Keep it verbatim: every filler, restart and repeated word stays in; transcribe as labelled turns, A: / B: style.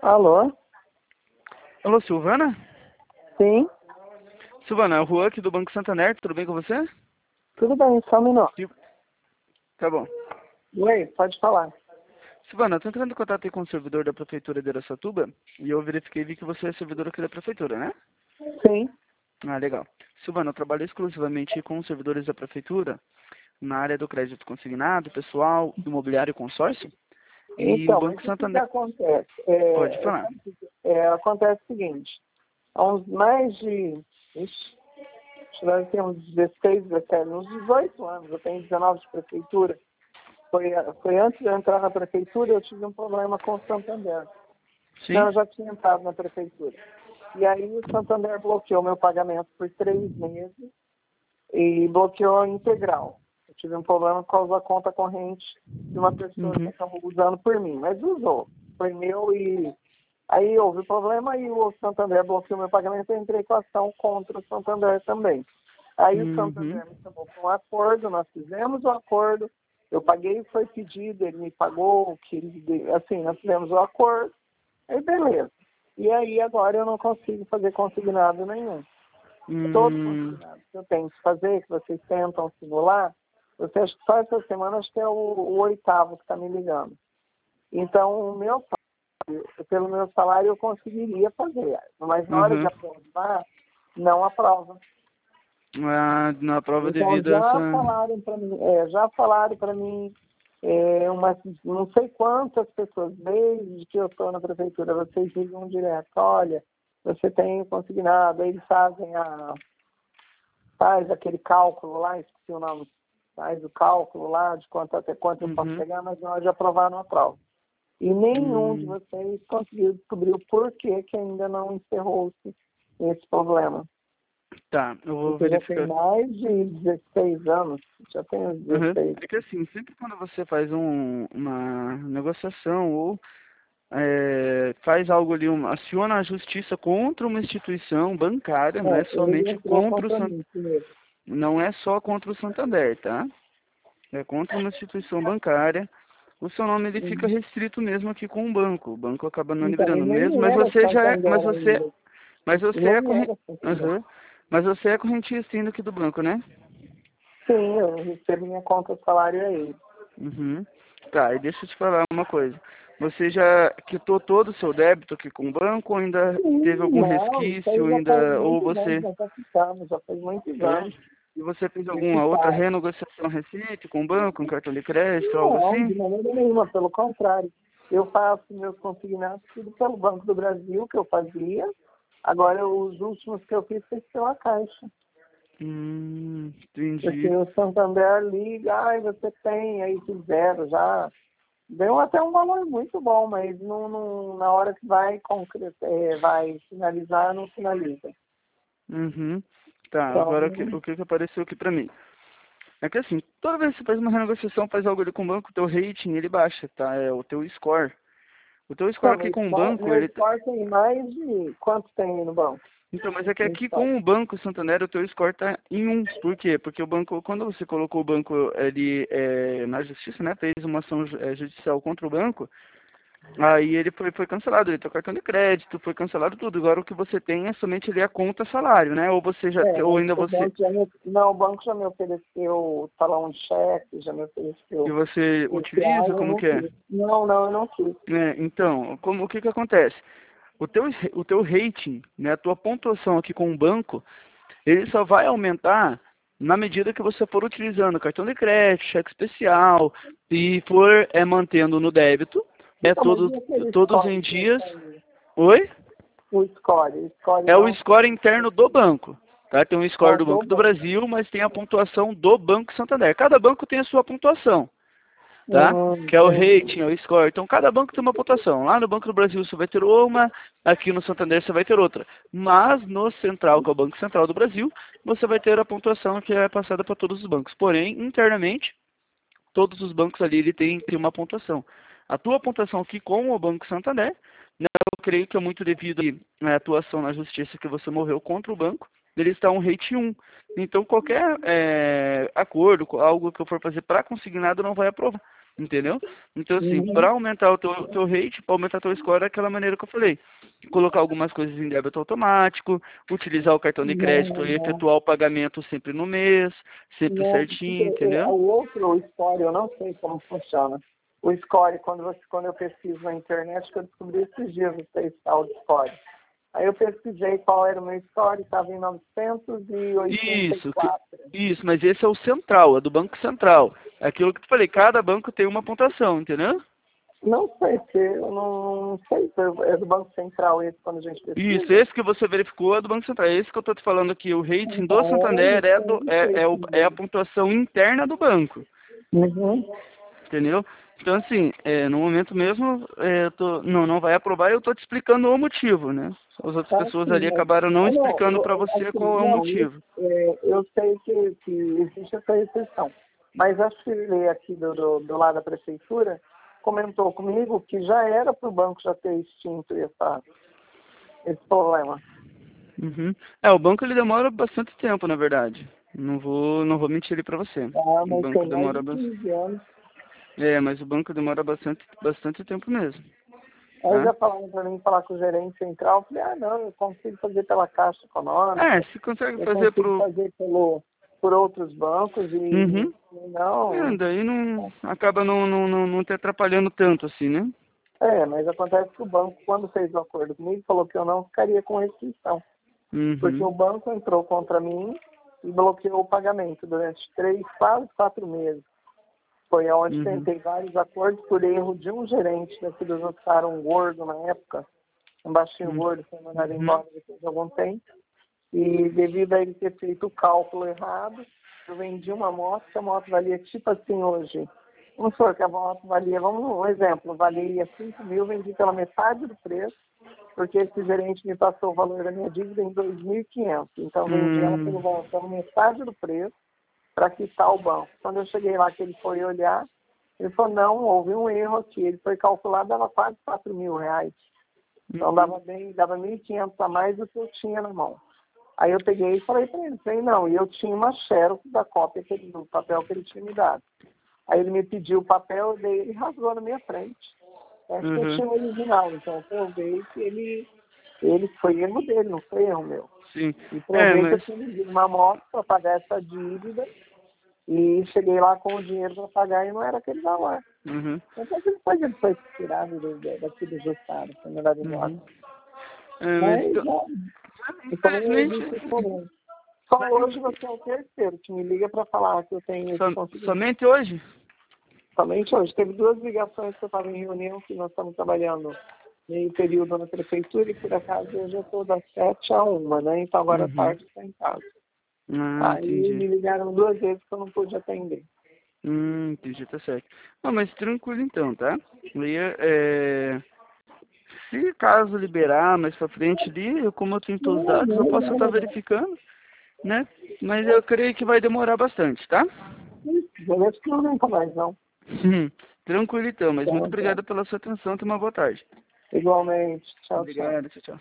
A: Alô?
B: Alô, Silvana?
A: Sim,
B: Silvana, é o Juan aqui do Banco Santander, tudo bem com você?
A: tudo bem, só um minuto.
B: Sil- Tá bom.
A: Oi, pode falar.
B: Silvana, eu tô entrando em contato aí com o servidor da Prefeitura de Araçatuba e eu verifiquei e vi que você é servidor aqui da Prefeitura, né?
A: Sim,
B: Ah, legal. Silvana, eu trabalho exclusivamente com os servidores da Prefeitura na área do crédito consignado, pessoal, imobiliário e consórcio. E o
A: então, mas
B: Banco
A: o que, que
B: Santander...
A: acontece?
B: Pode
A: É,
B: falar.
A: é, acontece o seguinte, há uns mais de, ixi, acho que deve ter uns dezesseis, dezessete, uns dezoito anos, eu tenho dezenove de prefeitura. Foi, foi antes de eu entrar na prefeitura, eu tive um problema com o Santander. Não,
B: Sim?
A: eu já tinha entrado na prefeitura. E aí o Santander bloqueou meu pagamento por três meses e bloqueou integral. Eu tive um problema por causa da conta corrente de uma pessoa que
B: Uhum.
A: acabou usando por mim, mas usou. Foi meu e aí houve problema e o Santander bloqueou meu pagamento e eu entrei com ação contra o Santander também. Aí o
B: Uhum.
A: Santander me chamou para um acordo, nós fizemos o acordo, eu paguei o que foi pedido, ele me pagou o que ele, assim, nós fizemos o acordo, aí beleza. E aí agora eu não consigo fazer consignado nenhum. Todo
B: Hum,
A: consignado que eu tenho que fazer, que vocês tentam simular, você acha que só essa semana acho que é o, o oitavo que está me ligando. Então, o meu salário, pelo meu salário eu conseguiria fazer, mas na hora de
B: uhum.
A: aprovar, não aprova.
B: Ah, na prova
A: Então
B: devido a essa...
A: já falaram para mim, é, já falaram para mim, é, umas, não sei quantas pessoas, desde que eu estou na prefeitura, vocês ligam direto, olha, você tem consignado, aí eles fazem a, faz aquele cálculo lá, esqueci o nome, faz o cálculo lá de quanto até quanto eu posso
B: Uhum.
A: pegar, mas na hora de aprovar não aprova. E nenhum de
B: Hum.
A: vocês conseguiu descobrir o porquê que ainda não encerrou-se esse problema.
B: Tá, eu vou
A: Porque já tem
B: verificar.
A: mais de dezesseis anos, já tem uns
B: Uhum.
A: dezesseis.
B: É que assim, sempre quando você faz um, uma negociação ou é, faz algo ali, um, aciona a justiça contra uma instituição bancária, não é
A: É, ele
B: somente
A: entrou
B: contra o
A: contra
B: San-
A: mim primeiro.
B: não é só contra o Santander, tá? É contra uma instituição bancária. O seu nome ele fica
A: Uhum.
B: restrito mesmo aqui com o banco. O banco acaba não
A: Então, e
B: liberando mesmo,
A: nem
B: mas
A: era
B: você já é, mas
A: Santander
B: você,
A: ainda.
B: mas
A: E
B: você é
A: nem
B: corrente,
A: era Santander.
B: mas você é correntista ainda aqui do banco, né?
A: Sim, eu recebo minha conta de salário aí.
B: Uhum. Tá, e deixa eu te falar uma coisa. Você já quitou todo o seu débito aqui com o banco ou ainda teve
A: Sim,
B: algum
A: não, isso aí
B: resquício
A: já faz
B: ainda, ou
A: muitos anos,
B: você,
A: já está ficando, já faz muitos
B: é?
A: anos.
B: E você fez
A: E
B: alguma outra
A: ficar.
B: renegociação recente com o banco, um cartão de crédito, algo
A: Não,
B: assim?
A: de maneira nenhuma, pelo contrário. Eu faço meus consignados tudo pelo Banco do Brasil, que eu fazia. Agora, os últimos que eu fiz foi pela Caixa.
B: Hum,
A: Porque
B: entendi.
A: o Santander liga, ai, você tem, aí fizeram já. Deu até um valor muito bom, mas não, não- na hora que vai, concre- é, vai finalizar, não finaliza.
B: Uhum. Tá,
A: Então,
B: agora o que, o que que apareceu aqui pra mim? É que assim, toda vez que você faz uma renegociação, faz algo ali com o banco, o teu rating ele baixa, tá? É o teu score. O teu score
A: então
B: aqui
A: meu,
B: com o
A: score,
B: banco,
A: meu
B: ele
A: score tem mais de... Quanto tem aí no banco?
B: então, mas é que
A: No
B: aqui
A: score?
B: com o Banco Santander o teu score tá em um. Por quê? Porque o banco, quando você colocou o banco ele, é, na justiça, né, fez uma ação ju- é, judicial contra o banco, aí ele foi, foi cancelado, ele teu cartão de crédito, foi cancelado tudo. Agora o que você tem é somente ali a conta salário, né? Ou você já,
A: É,
B: ou
A: mas
B: ainda
A: o
B: você,
A: banco já me, não, o banco já me ofereceu talão de cheque, já me
B: que
A: ofereceu
B: você
A: esse ai,
B: utiliza,
A: eu
B: como
A: não
B: que é?
A: quis. Não, não, eu não quis.
B: É, então, como, o que que acontece? O teu, o teu rating, né, a tua pontuação aqui com o banco, ele só vai aumentar na medida que você for utilizando cartão de crédito, cheque especial e for é, mantendo no débito, é
A: Então, mas
B: todo,
A: e aquele
B: todos
A: score
B: em
A: que eu
B: dias.
A: tenho?
B: Oi?
A: O score, o score
B: É o
A: não
B: score interno do banco. Tá? Tem um
A: é
B: score
A: o
B: do
A: do
B: Banco do
A: banco.
B: Brasil, mas tem a pontuação do Banco Santander. Cada banco tem a sua pontuação, tá?
A: Hum,
B: Que é o
A: entendi.
B: rating, é o score. Então, cada banco tem uma pontuação. Lá no Banco do Brasil você vai ter uma, aqui no Santander você vai ter outra. Mas no Central, que é o Banco Central do Brasil, você vai ter a pontuação que é passada para todos os bancos. Porém, internamente, todos os bancos ali ele tem, tem uma pontuação. A tua pontuação aqui com o Banco Santander, né, eu creio que é muito devido à atuação na justiça que você moveu contra o banco, ele está um rate um. Então, qualquer é, acordo, algo que eu for fazer para consignado, não vai aprovar. entendeu? Então, assim,
A: Uhum.
B: para aumentar o teu, teu rate, para aumentar teu score, é aquela maneira que eu falei. Colocar algumas coisas em débito automático, utilizar o cartão de crédito
A: Não,
B: e
A: não.
B: efetuar o pagamento sempre no mês, sempre
A: Não, porque
B: certinho,
A: é,
B: entendeu?
A: o outro, o score, eu não sei como funciona. O score, quando, você, quando eu pesquiso na internet, que eu descobri esses dias o tal de score. Aí eu pesquisei qual era o meu score, estava em novecentos e oitenta e
B: Isso, que-
A: quatro.
B: isso, mas esse é o central, é do Banco Central. É aquilo que eu te falei, cada banco tem uma pontuação, entendeu?
A: Não sei se, eu não, não sei se é do Banco Central esse quando a gente
B: Isso,
A: pesquisa.
B: esse que você verificou é do Banco Central. É esse que eu estou te falando aqui. O rating do
A: Então, é
B: Santander
A: isso,
B: é,
A: eu
B: do,
A: não sei
B: é, é, o- é a
A: se...
B: pontuação interna do banco,
A: Uhum.
B: entendeu? Então, assim, é, no momento mesmo, é, eu tô, não, não vai aprovar e eu estou te explicando o motivo, né? As outras
A: Tá,
B: pessoas
A: sim,
B: ali
A: mas...
B: acabaram não
A: Ah, não,
B: explicando
A: eu,
B: para
A: eu-
B: você
A: assim,
B: qual é o
A: não, eu,
B: motivo.
A: é, eu sei que, que existe essa restrição. Mas a Shirley aqui do, do, do lado da prefeitura comentou comigo que já era para o banco já ter extinto essa, esse problema.
B: Uhum. É, o banco ele demora bastante tempo, na verdade. Não vou, não vou mentir ali para você.
A: Ah,
B: O
A: mas
B: banco
A: tem mais
B: demora
A: de
B: bastante.
A: quinze anos.
B: É, mas o banco demora bastante, bastante tempo mesmo,
A: Aí
B: tá?
A: já falaram para mim falar com o gerente central, eu falei, ah não, eu consigo fazer pela Caixa
B: É,
A: Econômica,
B: se consegue
A: eu
B: fazer
A: consigo
B: pro...
A: fazer pelo, por outros bancos e
B: Uhum. É,
A: não.
B: daí não... Acaba não, não, não, não te atrapalhando tanto assim, né?
A: É, mas acontece que o banco, quando fez o acordo comigo, falou que eu não ficaria com restrição. Porque
B: Uhum.
A: o banco entrou contra mim e bloqueou o pagamento durante três, quase quatro meses. Foi onde
B: Uhum.
A: tentei vários acordos por erro de um gerente daqui do Jussara, um gordo na época, um baixinho
B: Uhum.
A: gordo, foi mandado
B: Uhum.
A: embora depois de algum tempo. E devido a ele ter feito o cálculo errado, eu vendi uma moto, que a moto valia tipo assim hoje. Vamos supor que a moto valia, vamos um exemplo, valia cinco mil, vendi pela metade do preço, porque esse gerente me passou o valor da minha dívida em dois mil e quinhentos. Então vendi ela pelo
B: Hum.
A: valor, pela metade do preço para quitar o banco. Quando eu cheguei lá que ele foi olhar, ele falou, não, houve um erro aqui. Ele foi calcular, dava quase quatro mil reais. Então
B: Uhum.
A: dava bem, dava mil e quinhentos a mais do que eu tinha na mão. Aí eu peguei e falei para ele, falei, não, e eu tinha uma xerox da cópia que ele, do papel que ele tinha me dado. Aí ele me pediu o papel, daí ele rasgou na minha frente. Acho que eu
B: Uhum.
A: tinha o original, então eu provei que ele, ele foi erro dele, não foi erro meu.
B: Sim.
A: E
B: É,
A: provei que eu
B: mas...
A: tinha vendido uma moto para pagar essa dívida e cheguei lá com o dinheiro para pagar e não era aquele valor.
B: Uhum.
A: Então depois ele foi tirado do, do, daqui do Jussara, foi mandado embora.
B: Uhum. É, mas
A: Mas
B: então...
A: já, então não
B: Infelizmente...
A: existe esse problema. Só hoje você é o terceiro que me liga para falar que eu tenho esse
B: Som,
A: consigo.
B: somente hoje?
A: Somente hoje. Teve duas ligações que eu estava em reunião, que nós estamos trabalhando meio período na prefeitura e por acaso hoje eu estou das sete a uma, né? Então agora à
B: Uhum.
A: tarde está em casa.
B: Ah,
A: Aí
B: entendi.
A: me ligaram duas vezes que eu não pude atender.
B: Hum, entendi, tá certo. Não, mas tranquilo então, tá? Aí, é... Se caso liberar mais pra frente ali, eu, como eu tenho todos os
A: Não,
B: dados, eu
A: não,
B: posso
A: não,
B: estar
A: não.
B: verificando, né? Mas eu creio que vai demorar bastante, tá?
A: Beleza que não nunca mais não.
B: Hum, tranquilo então, mas muito
A: Então, tá.
B: obrigado pela sua atenção, tenha uma boa tarde.
A: Igualmente. Tchau, tchau.
B: Obrigado, tchau, tchau.